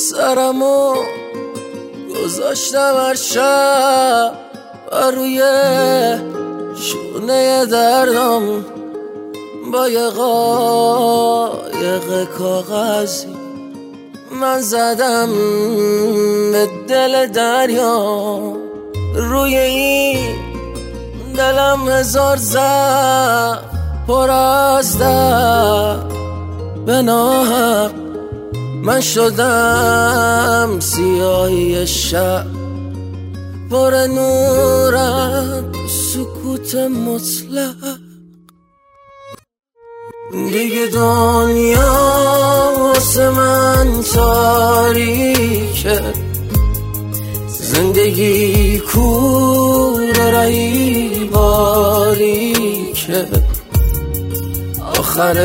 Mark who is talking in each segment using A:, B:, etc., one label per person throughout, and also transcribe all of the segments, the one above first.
A: سرمو گذاشتم هر شب و روی شونه دردم با یه قایق کاغذی من زدم به دل دریا. روی این دلم هزار زخم پر از درد، به ناحق من شدم سیاهی شب، پر نورم سکوت مطلق. دیگه دنیا واسه من تاریکه، زندگی کور رهی باریکه، آخر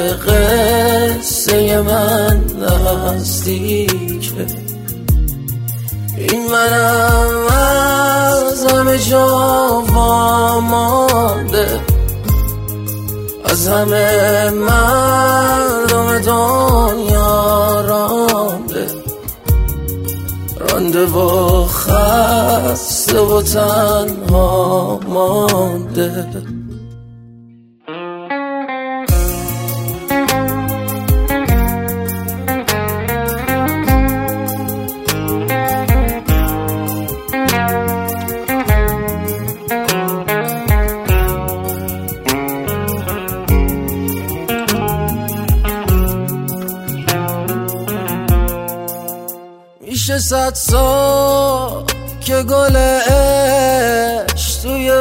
A: قصه من نزدیکه. این منم از همه جا وامانده، از همه مردم دنیا رانده، رانده و خسته و تنها مانده. میشه 100 سال که گل عشق توی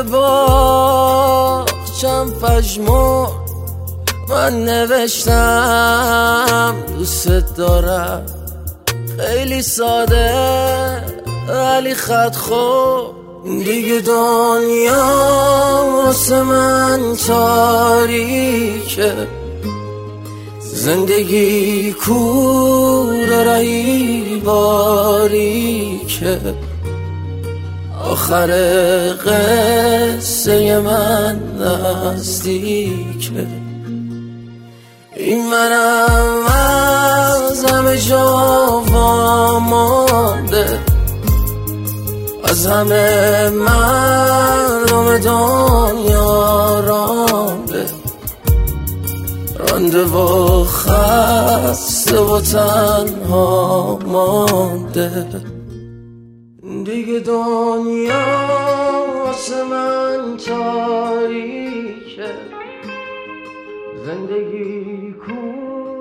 A: باغچم پژمرد، من نوشتم دوست دارم، خیلی ساده ولی خط خود. دیگه دنیا واسه من تاریکه، زندگی کور رهی باریکه، آخر قصه من نزدیکه. این منم از همه جا وامانده، از همه مردم دنیا رانده، رانده و خسته و تنها مانده. دیگه دنیا واسه من تاریکه، زندگی کن